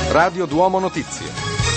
Radio Duomo Notizie.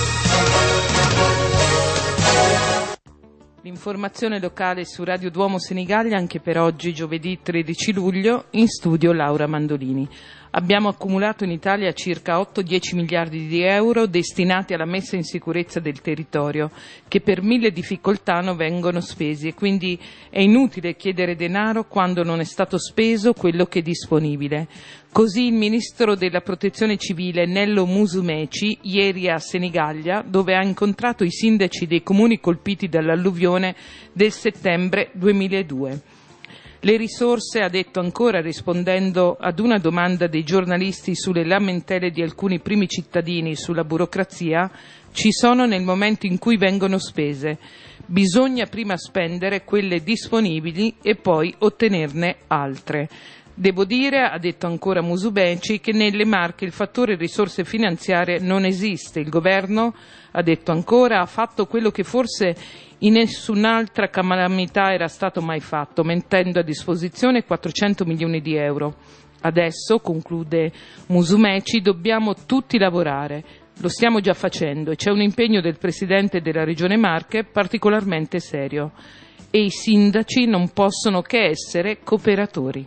L'informazione locale su Radio Duomo Senigallia anche per oggi, giovedì 13 luglio, in studio Laura Mandolini. Abbiamo accumulato in Italia circa 8-10 miliardi di euro destinati alla messa in sicurezza del territorio, che per 1000 difficoltà non vengono spesi e quindi è inutile chiedere denaro quando non è stato speso quello che è disponibile. Così il ministro della Protezione Civile Nello Musumeci ieri a Senigallia, dove ha incontrato i sindaci dei comuni colpiti dall'alluvione del settembre 2002. Le risorse, ha detto ancora rispondendo ad una domanda dei giornalisti sulle lamentele di alcuni primi cittadini sulla burocrazia, ci sono nel momento in cui vengono spese. Bisogna prima spendere quelle disponibili e poi ottenerne altre. Devo dire, ha detto ancora Musumeci, che nelle Marche il fattore risorse finanziarie non esiste. Il governo, ha detto ancora, ha fatto quello che forse in nessun'altra calamità era stato mai fatto, mettendo a disposizione 400 milioni di euro. Adesso, conclude Musumeci, dobbiamo tutti lavorare. Lo stiamo già facendo e c'è un impegno del Presidente della Regione Marche particolarmente serio. E i sindaci non possono che essere cooperatori.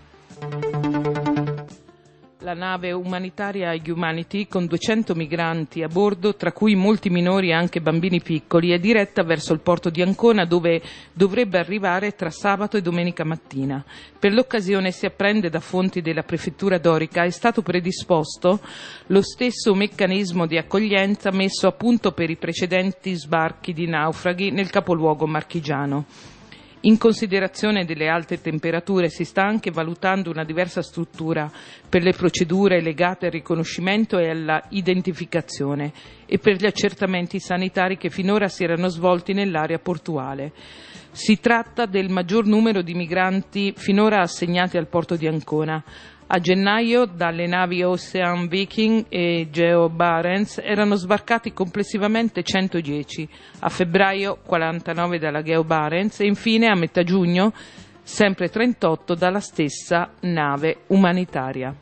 La nave umanitaria Humanity, con 200 migranti a bordo, tra cui molti minori e anche bambini piccoli, è diretta verso il porto di Ancona, dove dovrebbe arrivare tra sabato e domenica mattina. Per l'occasione, si apprende da fonti della prefettura dorica, è stato predisposto lo stesso meccanismo di accoglienza messo a punto per i precedenti sbarchi di naufraghi nel capoluogo marchigiano. In considerazione delle alte temperature si sta anche valutando una diversa struttura per le procedure legate al riconoscimento e alla identificazione e per gli accertamenti sanitari che finora si erano svolti nell'area portuale. Si tratta del maggior numero di migranti finora assegnati al porto di Ancona. A gennaio dalle navi Ocean Viking e Geo Barents erano sbarcati complessivamente 110, a febbraio 49 dalla Geo Barents e infine a metà giugno sempre 38 dalla stessa nave umanitaria.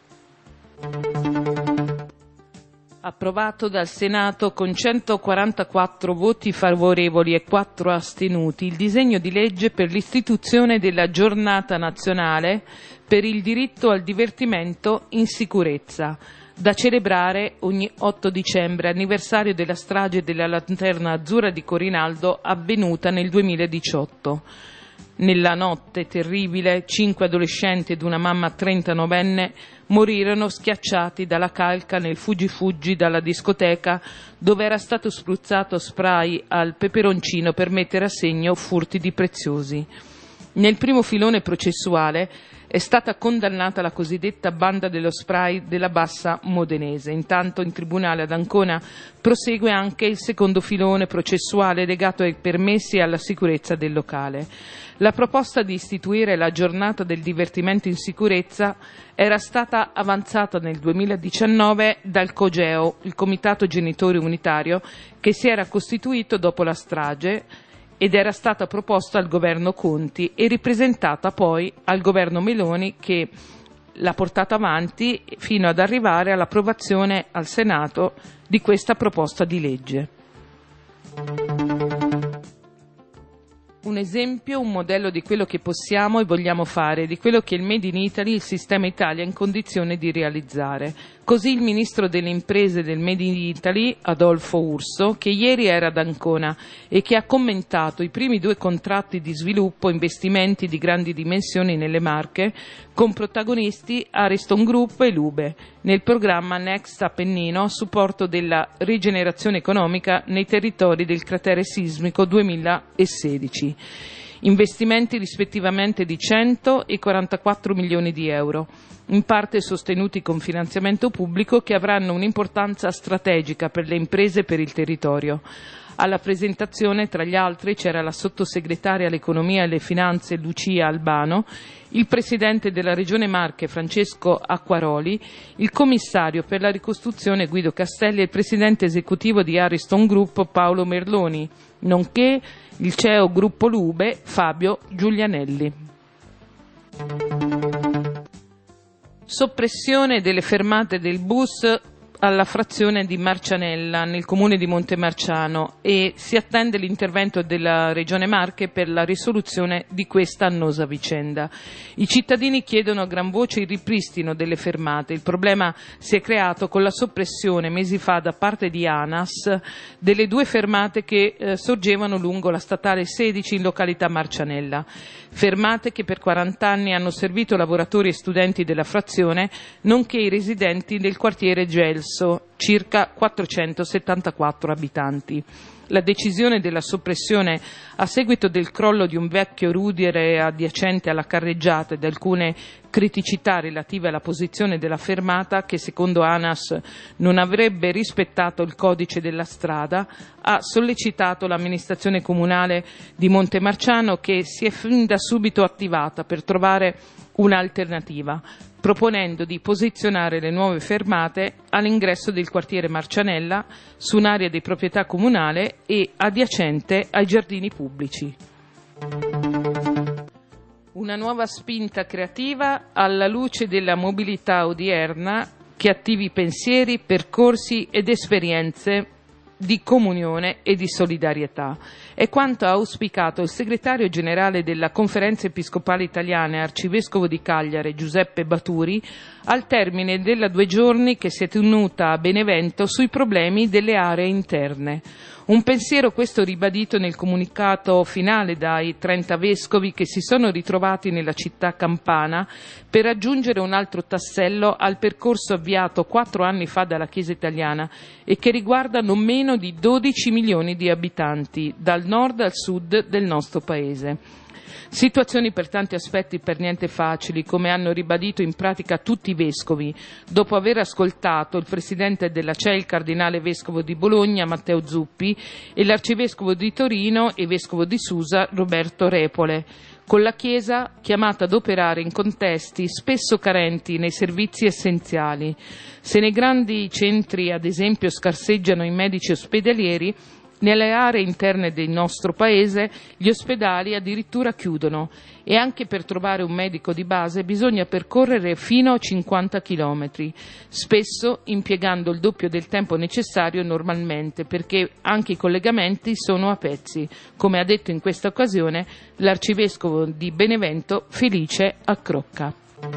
Approvato dal Senato con 144 voti favorevoli e 4 astenuti il disegno di legge per l'istituzione della giornata nazionale per il diritto al divertimento in sicurezza, da celebrare ogni 8 dicembre, anniversario della strage della Lanterna Azzurra di Corinaldo avvenuta nel 2018. Nella notte terribile, 5 adolescenti ed una mamma 39enne morirono schiacciati dalla calca nel fuggi dalla discoteca dove era stato spruzzato spray al peperoncino per mettere a segno furti di preziosi. Nel primo filone processuale è stata condannata la cosiddetta banda dello spray della Bassa Modenese. Intanto in tribunale ad Ancona prosegue anche il secondo filone processuale legato ai permessi e alla sicurezza del locale. La proposta di istituire la giornata del divertimento in sicurezza era stata avanzata nel 2019 dal COGEO, il Comitato Genitori Unitario, che si era costituito dopo la strage ed era stata proposta al governo Conti e ripresentata poi al governo Meloni, che l'ha portata avanti fino ad arrivare all'approvazione al Senato di questa proposta di legge. Un esempio, un modello di quello che possiamo e vogliamo fare, di quello che il Made in Italy, il sistema Italia è in condizione di realizzare. Così il ministro delle imprese del Made in Italy, Adolfo Urso, che ieri era ad Ancona e che ha commentato i primi 2 contratti di sviluppo, investimenti di grandi dimensioni nelle Marche, con protagonisti Ariston Group e Lube, nel programma Next Appennino a supporto della rigenerazione economica nei territori del cratere sismico 2016. Investimenti rispettivamente di 100 e 44 milioni di euro, in parte sostenuti con finanziamento pubblico, che avranno un'importanza strategica per le imprese e per il territorio. Alla presentazione, tra gli altri, c'era la sottosegretaria all'economia e alle finanze Lucia Albano, il presidente della Regione Marche Francesco Acquaroli, il commissario per la ricostruzione Guido Castelli e il presidente esecutivo di Ariston Group Paolo Merloni, nonché il CEO Gruppo Lube Fabio Giulianelli. Soppressione delle fermate del bus alla frazione di Marcianella nel comune di Montemarciano e si attende l'intervento della Regione Marche per la risoluzione di questa annosa vicenda. I cittadini chiedono a gran voce il ripristino delle fermate. Il problema si è creato con la soppressione mesi fa da parte di ANAS delle 2 fermate che sorgevano lungo la statale 16 in località Marcianella. Fermate che per 40 anni hanno servito lavoratori e studenti della frazione, nonché i residenti del quartiere Gelso, circa 474 abitanti. La decisione della soppressione a seguito del crollo di un vecchio rudere adiacente alla carreggiata e di alcune criticità relative alla posizione della fermata, che secondo ANAS non avrebbe rispettato il codice della strada, ha sollecitato l'amministrazione comunale di Montemarciano, che si è fin da subito attivata per trovare un'alternativa, proponendo di posizionare le nuove fermate all'ingresso del quartiere Marcianella su un'area di proprietà comunale e adiacente ai giardini pubblici. Una nuova spinta creativa alla luce della mobilità odierna che attivi pensieri, percorsi ed esperienze di comunione e di solidarietà. È quanto ha auspicato il segretario generale della Conferenza Episcopale Italiana e arcivescovo di Cagliari Giuseppe Baturi al termine della 2 giorni che si è tenuta a Benevento sui problemi delle aree interne. Un pensiero questo ribadito nel comunicato finale dai 30 vescovi che si sono ritrovati nella città campana per aggiungere un altro tassello al percorso avviato 4 anni fa dalla Chiesa italiana e che riguarda non meno di 12 milioni di abitanti, dal nord al sud del nostro paese. Situazioni per tanti aspetti per niente facili, come hanno ribadito in pratica tutti i vescovi, dopo aver ascoltato il presidente della CEI, il cardinale vescovo di Bologna, Matteo Zuppi, e l'arcivescovo di Torino e vescovo di Susa, Roberto Repole, con la Chiesa chiamata ad operare in contesti spesso carenti nei servizi essenziali. Se nei grandi centri, ad esempio, scarseggiano i medici ospedalieri, nelle aree interne del nostro paese gli ospedali addirittura chiudono e anche per trovare un medico di base bisogna percorrere fino a 50 chilometri, spesso impiegando il doppio del tempo necessario normalmente, perché anche i collegamenti sono a pezzi, come ha detto in questa occasione l'arcivescovo di Benevento Felice Accrocca.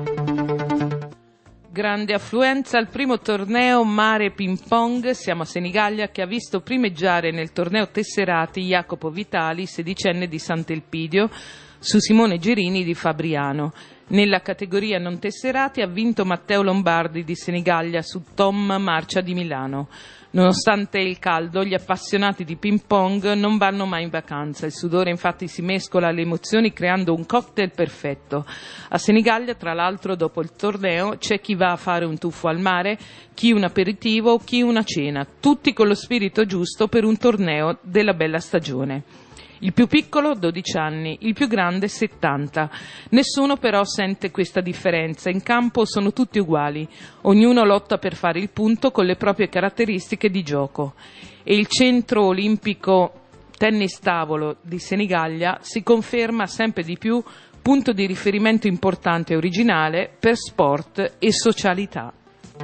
Grande affluenza al primo torneo Mare Ping Pong, siamo a Senigallia, che ha visto primeggiare nel torneo Tesserati Jacopo Vitali, 16enne di Sant'Elpidio, su Simone Gerini di Fabriano. Nella categoria non tesserati ha vinto Matteo Lombardi di Senigallia su Tom Marcia di Milano. Nonostante il caldo, gli appassionati di ping pong non vanno mai in vacanza. Il sudore infatti si mescola alle emozioni creando un cocktail perfetto. A Senigallia, tra l'altro, dopo il torneo c'è chi va a fare un tuffo al mare, chi un aperitivo, chi una cena, tutti con lo spirito giusto per un torneo della bella stagione. Il più piccolo 12 anni, il più grande 70. Nessuno però sente questa differenza, in campo sono tutti uguali, ognuno lotta per fare il punto con le proprie caratteristiche di gioco. E il centro olimpico tennis tavolo di Senigallia si conferma sempre di più punto di riferimento importante e originale per sport e socialità.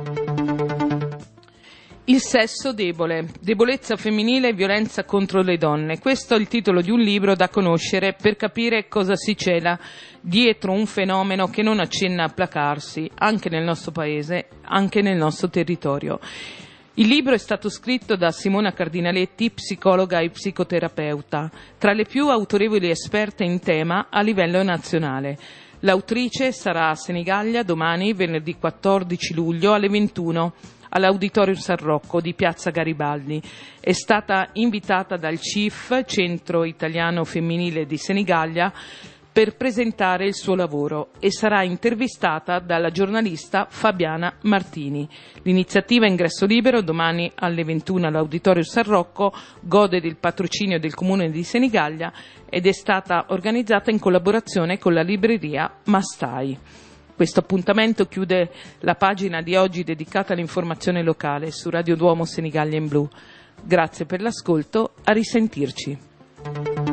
Il sesso debole, debolezza femminile e violenza contro le donne. Questo è il titolo di un libro da conoscere per capire cosa si cela dietro un fenomeno che non accenna a placarsi, anche nel nostro paese, anche nel nostro territorio. Il libro è stato scritto da Simona Cardinaletti, psicologa e psicoterapeuta, tra le più autorevoli esperte in tema a livello nazionale. L'autrice sarà a Senigallia domani, venerdì 14 luglio alle 21. All'Auditorium San Rocco di Piazza Garibaldi. È stata invitata dal CIF, Centro Italiano Femminile di Senigallia, per presentare il suo lavoro e sarà intervistata dalla giornalista Fabiana Martini. L'iniziativa Ingresso Libero, domani alle 21 all'Auditorium San Rocco, gode del patrocinio del Comune di Senigallia ed è stata organizzata in collaborazione con la libreria Mastai. Questo appuntamento chiude la pagina di oggi dedicata all'informazione locale su Radio Duomo Senigallia in Blu. Grazie per l'ascolto, a risentirci.